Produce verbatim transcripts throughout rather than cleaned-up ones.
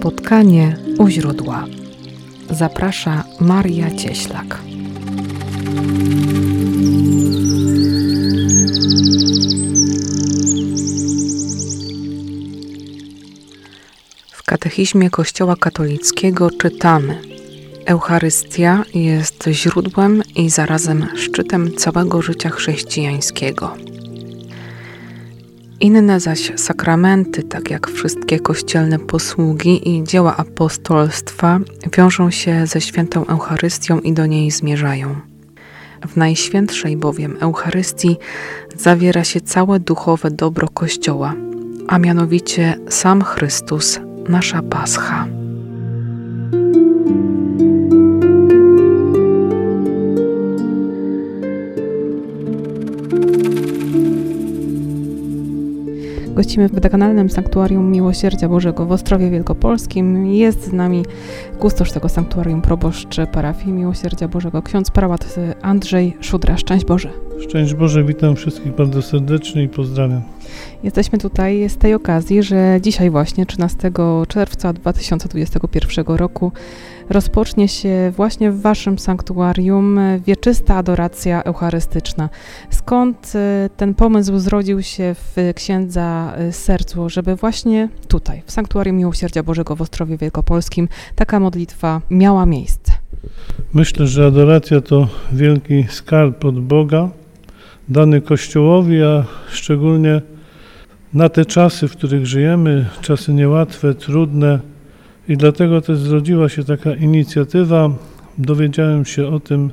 spotkanie u źródła. Zaprasza Maria Cieślak. W katechizmie Kościoła katolickiego czytamy: Eucharystia jest źródłem i zarazem szczytem całego życia chrześcijańskiego. Inne zaś sakramenty, tak jak wszystkie kościelne posługi i dzieła apostolstwa, wiążą się ze świętą Eucharystią i do niej zmierzają. W Najświętszej bowiem Eucharystii zawiera się całe duchowe dobro Kościoła, a mianowicie sam Chrystus, nasza Pascha. Gościmy w dekanalnym Sanktuarium Miłosierdzia Bożego w Ostrowie Wielkopolskim. Jest z nami kustosz tego sanktuarium, proboszcz parafii Miłosierdzia Bożego, ksiądz prałat Andrzej Szudra. Szczęść Boże. Szczęść Boże, witam wszystkich bardzo serdecznie i pozdrawiam. Jesteśmy tutaj z tej okazji, że dzisiaj właśnie, trzynastego czerwca dwa tysiące dwudziestego pierwszego roku, rozpocznie się właśnie w waszym sanktuarium wieczysta adoracja eucharystyczna. Skąd ten pomysł zrodził się w księdza sercu, żeby właśnie tutaj, w Sanktuarium Miłosierdzia Bożego w Ostrowie Wielkopolskim, taka modlitwa miała miejsce? Myślę, że adoracja to wielki skarb od Boga, dany Kościołowi, a szczególnie na te czasy, w których żyjemy, czasy niełatwe, trudne, i dlatego też zrodziła się taka inicjatywa. Dowiedziałem się o tym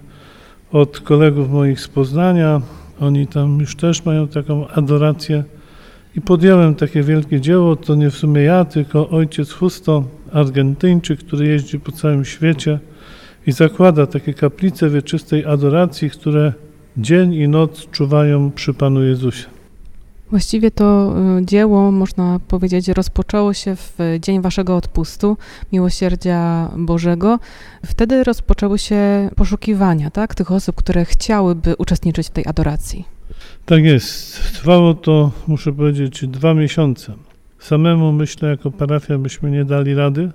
od kolegów moich z Poznania. Oni tam już też mają taką adorację i podjąłem takie wielkie dzieło. To nie w sumie ja, tylko ojciec Justo, Argentyńczyk, który jeździ po całym świecie i zakłada takie kaplice wieczystej adoracji, które dzień i noc czuwają przy Panu Jezusie. Właściwie to dzieło, można powiedzieć, rozpoczęło się w dzień waszego odpustu, Miłosierdzia Bożego. Wtedy rozpoczęły się poszukiwania, tak, tych osób, które chciałyby uczestniczyć w tej adoracji. Tak jest. Trwało to, muszę powiedzieć, dwa miesiące. Samemu, myślę, jako parafia byśmy nie dali rady,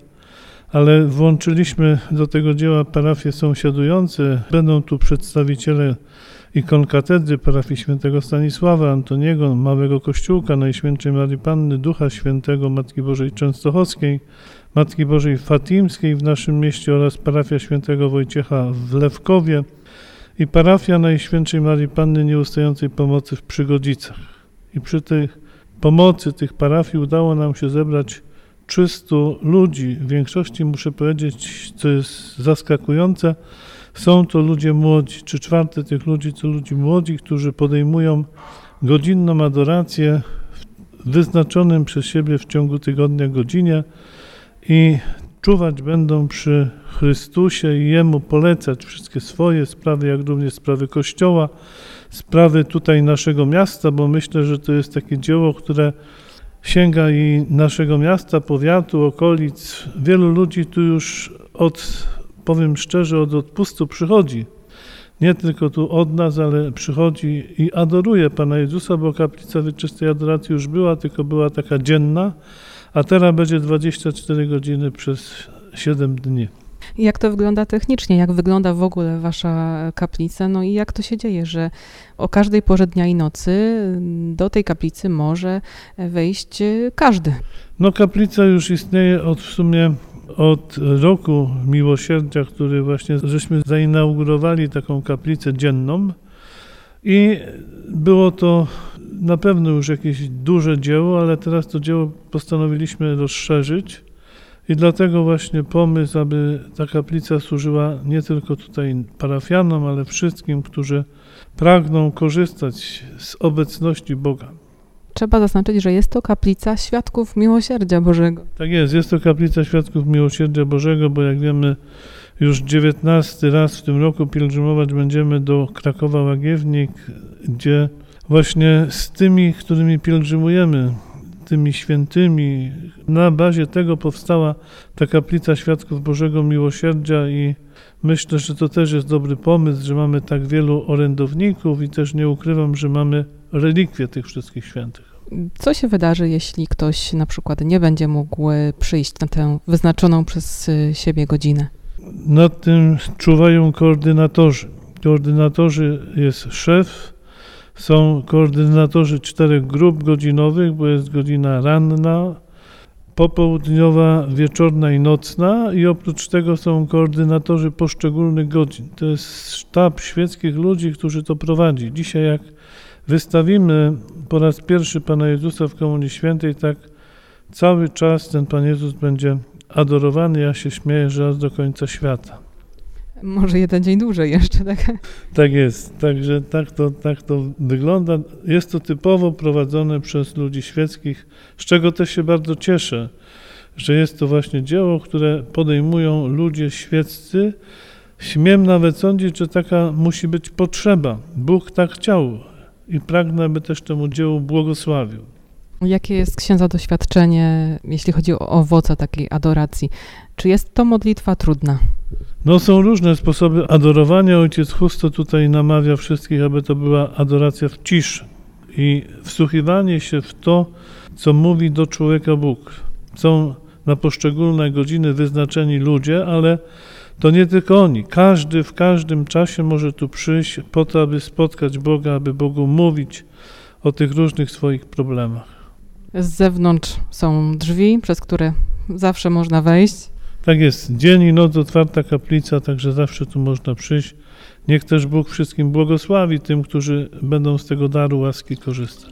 ale włączyliśmy do tego dzieła parafie sąsiadujące. Będą tu przedstawiciele ikon katedry parafii świętego Stanisława, Antoniego, Małego Kościółka, Najświętszej Marii Panny, Ducha Świętego, Matki Bożej Częstochowskiej, Matki Bożej Fatimskiej w naszym mieście oraz parafia świętego Wojciecha w Lewkowie i parafia Najświętszej Marii Panny Nieustającej Pomocy w Przygodzicach. I przy tej pomocy tych parafii udało nam się zebrać trzystu ludzi. W większości, muszę powiedzieć, co jest zaskakujące, są to ludzie młodzi. Trzy czwarte tych ludzi to ludzi młodzi, którzy podejmują godzinną adorację w wyznaczonym przez siebie w ciągu tygodnia godzinie i czuwać będą przy Chrystusie i Jemu polecać wszystkie swoje sprawy, jak również sprawy Kościoła, sprawy tutaj naszego miasta, bo myślę, że to jest takie dzieło, które sięga i naszego miasta, powiatu, okolic. Wielu ludzi tu już od, powiem szczerze, od odpustu przychodzi. Nie tylko tu od nas, ale przychodzi i adoruje Pana Jezusa, bo kaplica wieczystej adoracji już była, tylko była taka dzienna, a teraz będzie dwadzieścia cztery godziny przez siedem dni. Jak to wygląda technicznie? Jak wygląda w ogóle wasza kaplica? No i jak to się dzieje, że o każdej porze dnia i nocy do tej kaplicy może wejść każdy? No kaplica już istnieje od w sumie od roku Miłosierdzia, który właśnie żeśmy zainaugurowali taką kaplicę dzienną i było to na pewno już jakieś duże dzieło, ale teraz to dzieło postanowiliśmy rozszerzyć. I dlatego właśnie pomysł, aby ta kaplica służyła nie tylko tutaj parafianom, ale wszystkim, którzy pragną korzystać z obecności Boga. Trzeba zaznaczyć, że jest to kaplica Świadków Miłosierdzia Bożego. Tak jest, jest to kaplica Świadków Miłosierdzia Bożego, bo jak wiemy, już dziewiętnasty raz w tym roku pielgrzymować będziemy do Krakowa-Łagiewnik, gdzie właśnie z tymi, którymi pielgrzymujemy, tymi świętymi, na bazie tego powstała ta kaplica Świadków Bożego Miłosierdzia i myślę, że to też jest dobry pomysł, że mamy tak wielu orędowników i też nie ukrywam, że mamy relikwie tych wszystkich świętych. Co się wydarzy, jeśli ktoś na przykład nie będzie mógł przyjść na tę wyznaczoną przez siebie godzinę? Nad tym czuwają koordynatorzy. Koordynatorzy jest szef, są koordynatorzy czterech grup godzinowych, bo jest godzina ranna, popołudniowa, wieczorna i nocna i oprócz tego są koordynatorzy poszczególnych godzin. To jest sztab świeckich ludzi, którzy to prowadzi. Dzisiaj jak wystawimy po raz pierwszy Pana Jezusa w Komunii Świętej, tak cały czas ten Pan Jezus będzie adorowany. Ja się śmieję, że aż do końca świata. Może jeden dzień dłużej jeszcze, tak? Tak jest, także tak to, tak to wygląda. Jest to typowo prowadzone przez ludzi świeckich, z czego też się bardzo cieszę, że jest to właśnie dzieło, które podejmują ludzie świeccy. Śmiem nawet sądzić, że taka musi być potrzeba. Bóg tak chciał i pragnę, by też temu dziełu błogosławił. Jakie jest księdza doświadczenie, jeśli chodzi o owoce takiej adoracji? Czy jest to modlitwa trudna? No są różne sposoby adorowania. Ojciec Justo tutaj namawia wszystkich, aby to była adoracja w ciszy i wsłuchiwanie się w to, co mówi do człowieka Bóg. Są na poszczególne godziny wyznaczeni ludzie, ale to nie tylko oni. Każdy w każdym czasie może tu przyjść po to, aby spotkać Boga, aby Bogu mówić o tych różnych swoich problemach. Z zewnątrz są drzwi, przez które zawsze można wejść. Tak jest, dzień i noc otwarta kaplica, także zawsze tu można przyjść. Niech też Bóg wszystkim błogosławi tym, którzy będą z tego daru łaski korzystać.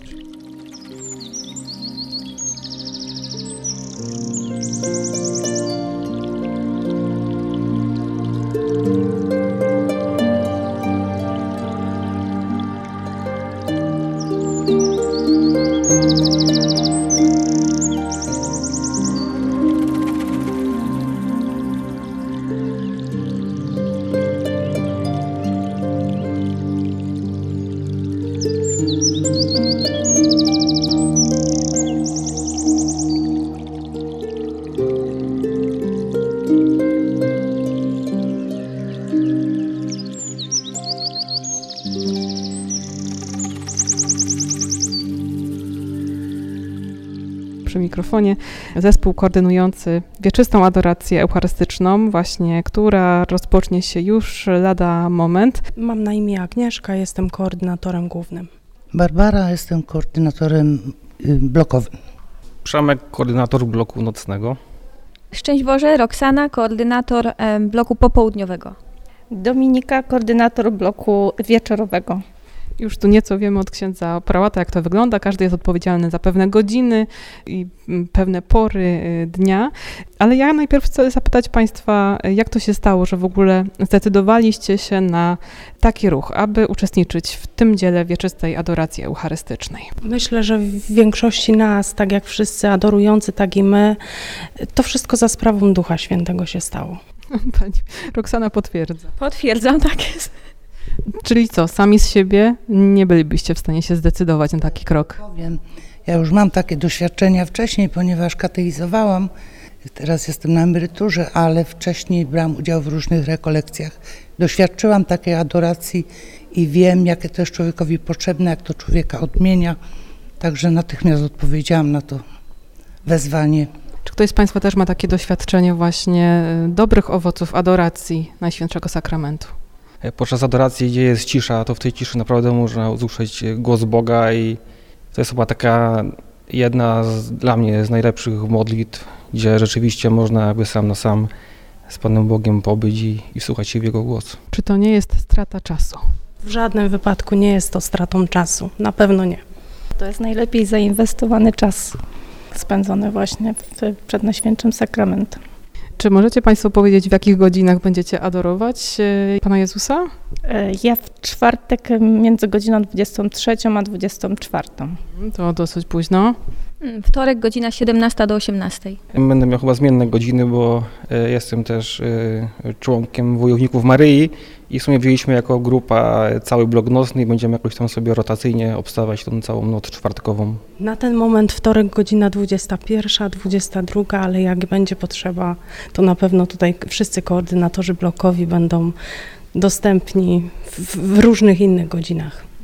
Przy mikrofonie zespół koordynujący wieczystą adorację eucharystyczną, właśnie, która rozpocznie się już lada moment. Mam na imię Agnieszka, jestem koordynatorem głównym. Barbara, jestem koordynatorem blokowym. Przemek, koordynator bloku nocnego. Szczęść Boże, Roxana, koordynator e, bloku popołudniowego. Dominika, koordynator bloku wieczorowego. Już tu nieco wiemy od księdza prałata, jak to wygląda. Każdy jest odpowiedzialny za pewne godziny i pewne pory dnia. Ale ja najpierw chcę zapytać Państwa, jak to się stało, że w ogóle zdecydowaliście się na taki ruch, aby uczestniczyć w tym dziele wieczystej adoracji eucharystycznej? Myślę, że w większości nas, tak jak wszyscy adorujący, tak i my, to wszystko za sprawą Ducha Świętego się stało. Pani Roxana potwierdza. Potwierdzam, tak jest. Czyli co, sami z siebie nie bylibyście w stanie się zdecydować na taki krok? Powiem, ja już mam takie doświadczenia wcześniej, ponieważ katechizowałam, teraz jestem na emeryturze, ale wcześniej brałam udział w różnych rekolekcjach. Doświadczyłam takiej adoracji i wiem, jakie to jest człowiekowi potrzebne, jak to człowieka odmienia, także natychmiast odpowiedziałam na to wezwanie. Czy ktoś z Państwa też ma takie doświadczenie właśnie dobrych owoców adoracji Najświętszego Sakramentu? Podczas adoracji, gdzie jest cisza, to w tej ciszy naprawdę można usłyszeć głos Boga i to jest chyba taka jedna z, dla mnie z najlepszych modlitw, gdzie rzeczywiście można jakby sam na sam z Panem Bogiem pobyć i, i wsłuchać się w Jego głos. Czy to nie jest strata czasu? W żadnym wypadku nie jest to stratą czasu, na pewno nie. To jest najlepiej zainwestowany czas spędzony właśnie w, przed Najświętszym Sakramentem. Czy możecie Państwo powiedzieć, w jakich godzinach będziecie adorować Pana Jezusa? Ja w czwartek między godziną dwudziestą trzecią a dwudziestą czwartą. To dosyć późno. Wtorek, godzina siedemnasta do osiemnastej. Będę miał chyba zmienne godziny, bo y, jestem też y, członkiem Wojowników Maryi i w sumie wzięliśmy jako grupa cały blok nocny i będziemy jakoś tam sobie rotacyjnie obstawiać tą całą noc czwartkową. Na ten moment wtorek godzina dwudziesta pierwsza, dwudziesta druga, ale jak będzie potrzeba, to na pewno tutaj wszyscy koordynatorzy blokowi będą dostępni w, w różnych innych godzinach.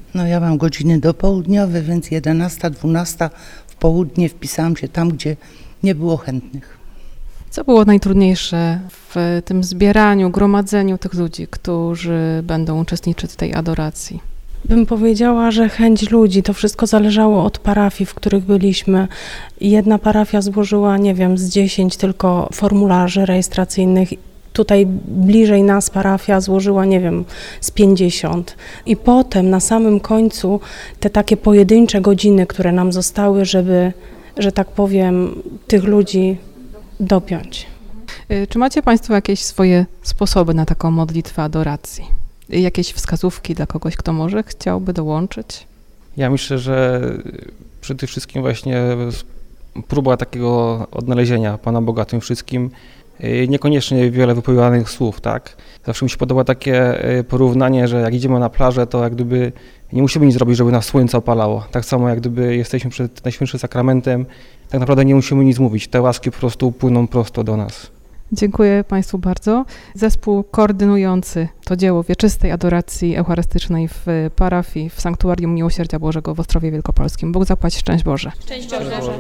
No ja mam godziny dopołudniowe, więc jedenasta, dwunasta w południe wpisałam się tam, gdzie nie było chętnych. Co było najtrudniejsze w tym zbieraniu, gromadzeniu tych ludzi, którzy będą uczestniczyć w tej adoracji? Bym powiedziała, że chęć ludzi, to wszystko zależało od parafii, w których byliśmy. Jedna parafia złożyła, nie wiem, z dziesięć tylko formularzy rejestracyjnych. Tutaj bliżej nas parafia złożyła, nie wiem, z pięćdziesiąt. I potem na samym końcu te takie pojedyncze godziny, które nam zostały, żeby, że tak powiem, tych ludzi dopiąć. Czy macie Państwo jakieś swoje sposoby na taką modlitwę adoracji? Jakieś wskazówki dla kogoś, kto może chciałby dołączyć? Ja myślę, że przede wszystkim właśnie próba takiego odnalezienia Pana Boga tym wszystkim, niekoniecznie wiele wypowiadanych słów, tak? Zawsze mi się podoba takie porównanie, że jak idziemy na plażę, to jak gdyby nie musimy nic zrobić, żeby nas słońce opalało. Tak samo jak gdyby jesteśmy przed Najświętszym Sakramentem, tak naprawdę nie musimy nic mówić. Te łaski po prostu płyną prosto do nas. Dziękuję Państwu bardzo. Zespół koordynujący to dzieło wieczystej adoracji eucharystycznej w parafii w Sanktuarium Miłosierdzia Bożego w Ostrowie Wielkopolskim. Bóg zapłać, szczęść Boże. Szczęść Boże.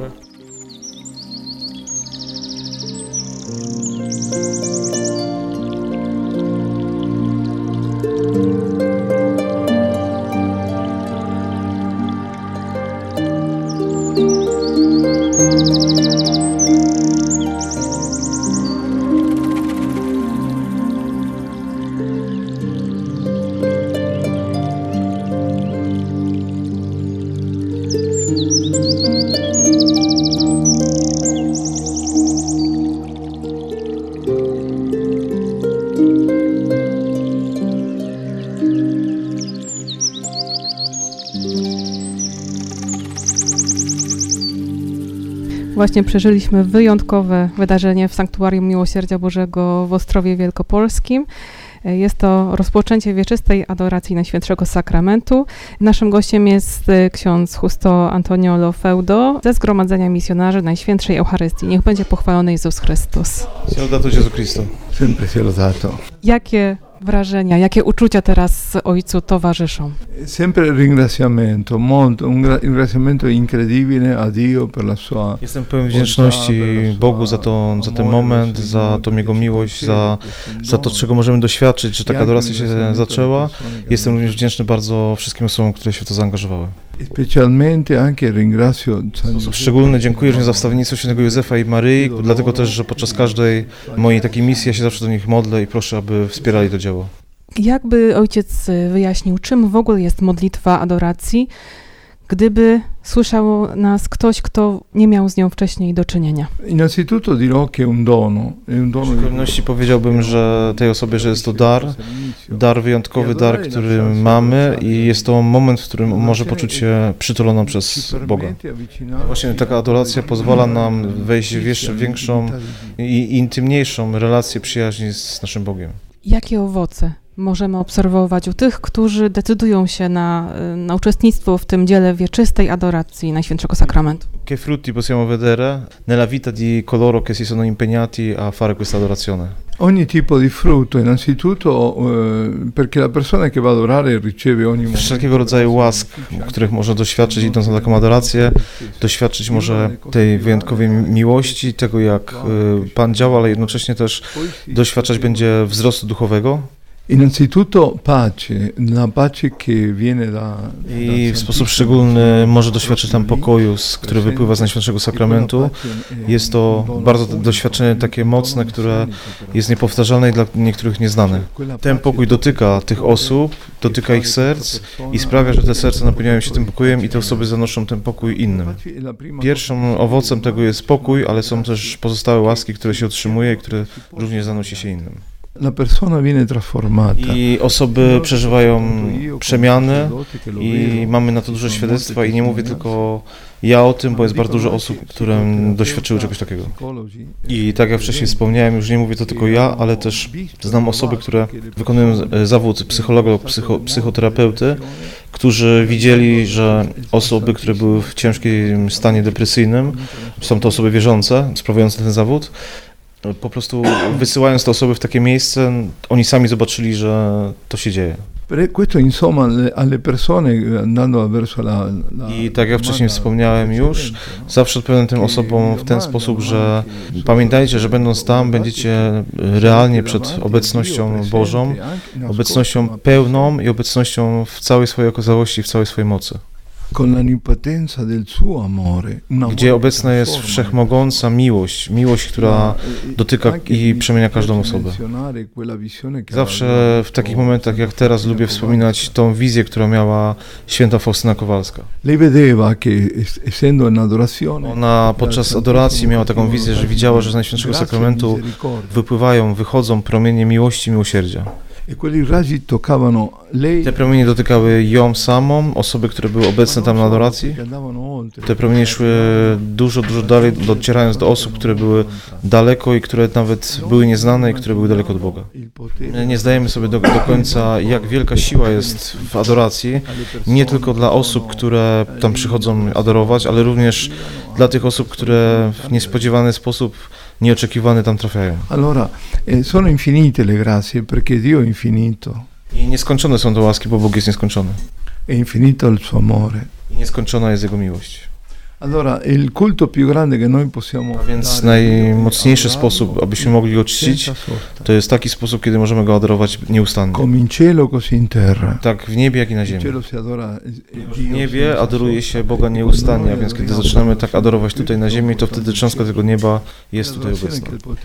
Właśnie przeżyliśmy wyjątkowe wydarzenie w Sanktuarium Miłosierdzia Bożego w Ostrowie Wielkopolskim. Jest to rozpoczęcie wieczystej adoracji Najświętszego Sakramentu. Naszym gościem jest ksiądz Justo Antoniolo Feudo ze Zgromadzenia Misjonarzy Najświętszej Eucharystii. Niech będzie pochwalony Jezus Chrystus. Sia lodato Gesù Cristo. Sempre sia lodato. Jakie wrażenia, jakie uczucia teraz Ojcu towarzyszą? Sempre ringraziamento, molto, un ringraziamento incredibile a Dio per la sua. Jestem pełen wdzięczności Bogu za, to, za ten moment, za tą Jego miłość, za, za to, czego możemy doświadczyć, że taka adoracja się zaczęła. Jestem również wdzięczny bardzo wszystkim osobom, które się w to zaangażowały. Specialmente anche ringrazio W sposób szczególny dziękuję również za wstawiennictwo świętego Józefa i Maryi, dlatego też, że podczas każdej mojej takiej misji ja się zawsze do nich modlę i proszę, aby wspierali to dzieło. Jakby ojciec wyjaśnił, czym w ogóle jest modlitwa adoracji, gdyby słyszał nas ktoś, kto nie miał z nią wcześniej do czynienia? Innanzitutto dirò che è un dono, è un dono. W szczególności powiedziałbym, że tej osobie, że jest to dar, dar wyjątkowy, dar, który mamy i jest to moment, w którym może poczuć się przytuloną przez Boga. Właśnie taka adoracja pozwala nam wejść w jeszcze większą i intymniejszą relację przyjaźni z naszym Bogiem. Jakie owoce możemy obserwować u tych, którzy decydują się na, na uczestnictwo w tym dziele wieczystej adoracji Najświętszego Sakramentu? Che frutti possiamo vedere nella vita di coloro che si sono impegnati a fare questa adorazione? Ogni tipo di frutto, innanzitutto eh, perché la persona che va ad adorare riceve ogni momento. Wszelkiego rodzaju łask, których może doświadczyć idąc na taką adorację, doświadczyć może tej wyjątkowej miłości, tego jak Pan działa, ale jednocześnie też doświadczać będzie wzrostu duchowego. Innanzitutto pace, la pace che viene da, I w sposób szczególny może doświadczyć tam pokoju, który wypływa z Najświętszego Sakramentu. Jest to bardzo doświadczenie takie mocne, które jest niepowtarzalne i dla niektórych nieznane. Ten pokój dotyka tych osób, dotyka ich serc i sprawia, że te serca napełniają się tym pokojem i te osoby zanoszą ten pokój innym. Pierwszym owocem tego jest pokój, ale są też pozostałe łaski, które się otrzymuje i które również zanosi się innym. La persona viene trasformata. I osoby przeżywają przemiany i mamy na to duże świadectwa i nie mówię tylko ja o tym, bo jest bardzo dużo osób, które doświadczyły czegoś takiego. I tak jak wcześniej wspomniałem, już nie mówię to tylko ja, ale też znam osoby, które wykonują zawód psychologa lub psycho, psychoterapeuty, którzy widzieli, że osoby, które były w ciężkim stanie depresyjnym, są to osoby wierzące, sprawujące ten zawód, po prostu wysyłając te osoby w takie miejsce, oni sami zobaczyli, że to się dzieje. Questo insomma alle persone andando verso la, la I tak jak wcześniej wspomniałem już, zawsze odpowiadam tym osobom w ten sposób, że pamiętajcie, że będąc tam będziecie realnie przed obecnością Bożą, obecnością pełną i obecnością w całej swojej okazałości, w całej swojej mocy. Gdzie obecna jest wszechmogąca miłość, miłość, która dotyka i przemienia każdą osobę. Zawsze w takich momentach jak teraz lubię wspominać tą wizję, którą miała święta Faustyna Kowalska. Ona podczas adoracji miała taką wizję, że widziała, że z Najświętszego Sakramentu wypływają, wychodzą promienie miłości i miłosierdzia. Te promienie dotykały ją samą, osoby, które były obecne tam na adoracji. Te promienie szły dużo, dużo dalej, docierając do osób, które były daleko i które nawet były nieznane i które były daleko od Boga. My nie zdajemy sobie do, do końca, jak wielka siła jest w adoracji, nie tylko dla osób, które tam przychodzą adorować, ale również dla tych osób, które w niespodziewany sposób, nieoczekiwany tam trafiają. Allora, sono infinite le grazie, perché Dio è infinito. I nieskończone są te łaski, bo Bóg jest nieskończony. È infinito il suo amore. I nieskończona jest Jego miłość. Allora, il culto più grande che noi possiamo A więc najmocniejszy sposób, abyśmy mogli go czcić, to jest taki sposób, kiedy możemy go adorować nieustannie. Come in cielo, così in terra. Tak w niebie, jak i na ziemi. W niebie adoruje się Boga nieustannie, a więc kiedy zaczynamy tak adorować tutaj na ziemi, to wtedy cząstka tego nieba jest tutaj obecna.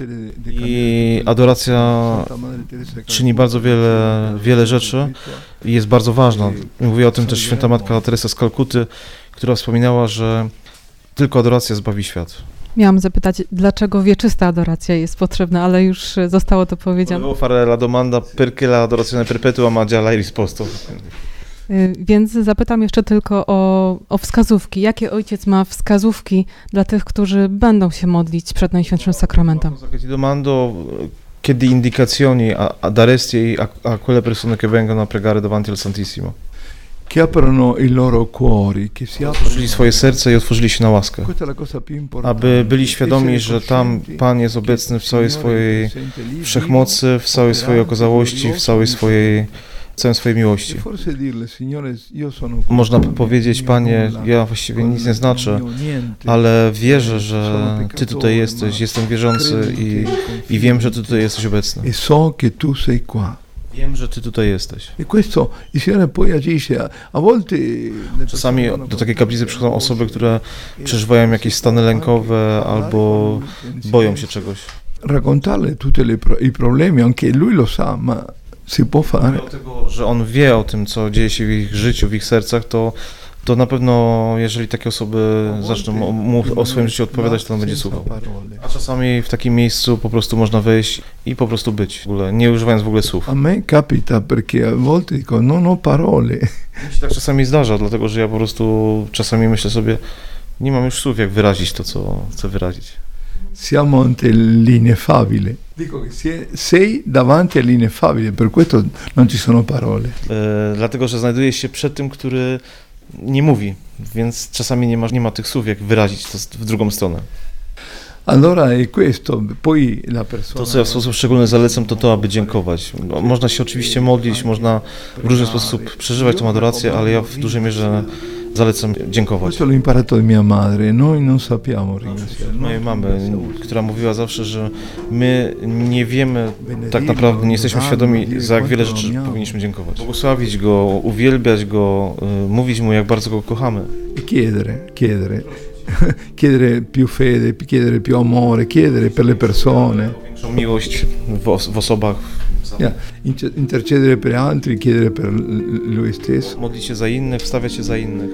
I adoracja czyni bardzo wiele, wiele rzeczy i jest bardzo ważna. Mówiła o tym też święta matka Teresa z Kalkuty, która wspominała, że tylko adoracja zbawi świat. Miałam zapytać, dlaczego wieczysta adoracja jest potrzebna, ale już zostało to powiedziane. Volevo fare la domanda perché la adorazione perpetua, ma già l'hai risposto. Więc zapytam jeszcze tylko o, o wskazówki. Jakie ojciec ma wskazówki dla tych, którzy będą się modlić przed Najświętszym Sakramentem? Ti domando che di indicazioni daresti a, a quelle persone che vengono a pregare davanti al Santissimo. Che aprono i loro cuori, che si otworzyli swoje serce i otworzyli się na łaskę, aby byli świadomi, że tam Pan jest obecny w całej swojej wszechmocy, w całej swojej okazałości, w całej swojej, w całej swojej miłości. Można powiedzieć, Panie, ja właściwie nic nie znaczę, ale wierzę, że Ty tutaj jesteś, jestem wierzący i, i wiem, że Ty tutaj jesteś obecny. Wiem, że Ty tutaj jesteś. Czasami do takiej kaplicy przychodzą osoby, które przeżywają jakieś stany lękowe albo boją się czegoś. Raccontarle tutti i problemi, anche lui lo sa, ma si può fare. Dlatego, że on wie o tym, co dzieje się w ich życiu, w ich sercach, to to na pewno, jeżeli takie osoby zaczną mu o swoim życiu odpowiadać, to on będzie słuchał. A czasami w takim miejscu po prostu można wejść i po prostu być, w ogóle, nie używając w ogóle słów. A me capita, perché a volte dico, non ho parole. Mi się tak czasami zdarza, dlatego że ja po prostu czasami myślę sobie, nie mam już słów, jak wyrazić to, co chcę wyrazić. Siamo ante l'ineffabile. Dico che sei davanti all'ineffabile, per questo non ci sono parole. E, dlatego, że znajdujesz się przed tym, który nie mówi, więc czasami nie ma, nie ma tych słów, jak wyrazić to w drugą stronę. Allora è questo, poi la persona... To, co ja w sposób szczególny zalecam, to to, aby dziękować. Można się oczywiście modlić, można w różny sposób przeżywać tę adorację, ale ja w dużej mierze zalecam dziękować. Questo l'ho imparato da mia madre, noi non sappiamo ringraziare. Mojej mamy, która mówiła zawsze, że my nie wiemy, tak naprawdę nie jesteśmy świadomi, za jak wiele rzeczy powinniśmy dziękować. Błogosławić Go, uwielbiać Go, mówić Mu, jak bardzo Go kochamy. E chiedere, chiedere. Chiedere più fede, chiedere più amore, chiedere per le persone. Większą miłość w, os- w osobach. Yeah. Intercedere per altri, chiedere per lui stesso. Modlić się za innych, wstawiać się za innych.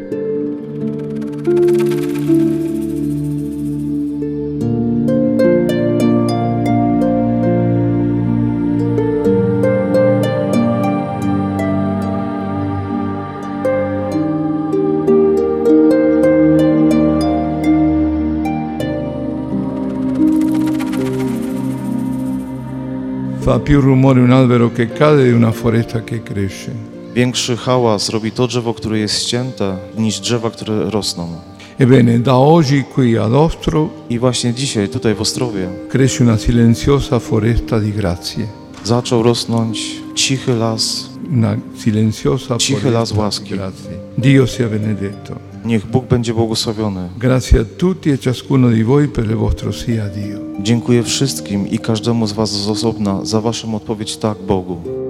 Fa più rumore un albero che cade di una foresta che cresce. Większy hałas robi to drzewo, które jest ścięte, niż drzewa, które rosną. Ebbene, da oggi qui ad Ostro I właśnie dzisiaj, tutaj w Ostrowie, cresce una silenziosa foresta di grazie. zaczął rosnąć cichy las una silenziosa Cichy las łaski. Grazie. Dio sia benedetto. Niech Bóg będzie błogosławiony. Grazie a tutti e ciascuno di voi per il vostro sì a Dio. Dziękuję wszystkim i każdemu z was z osobna za waszą odpowiedź tak Bogu.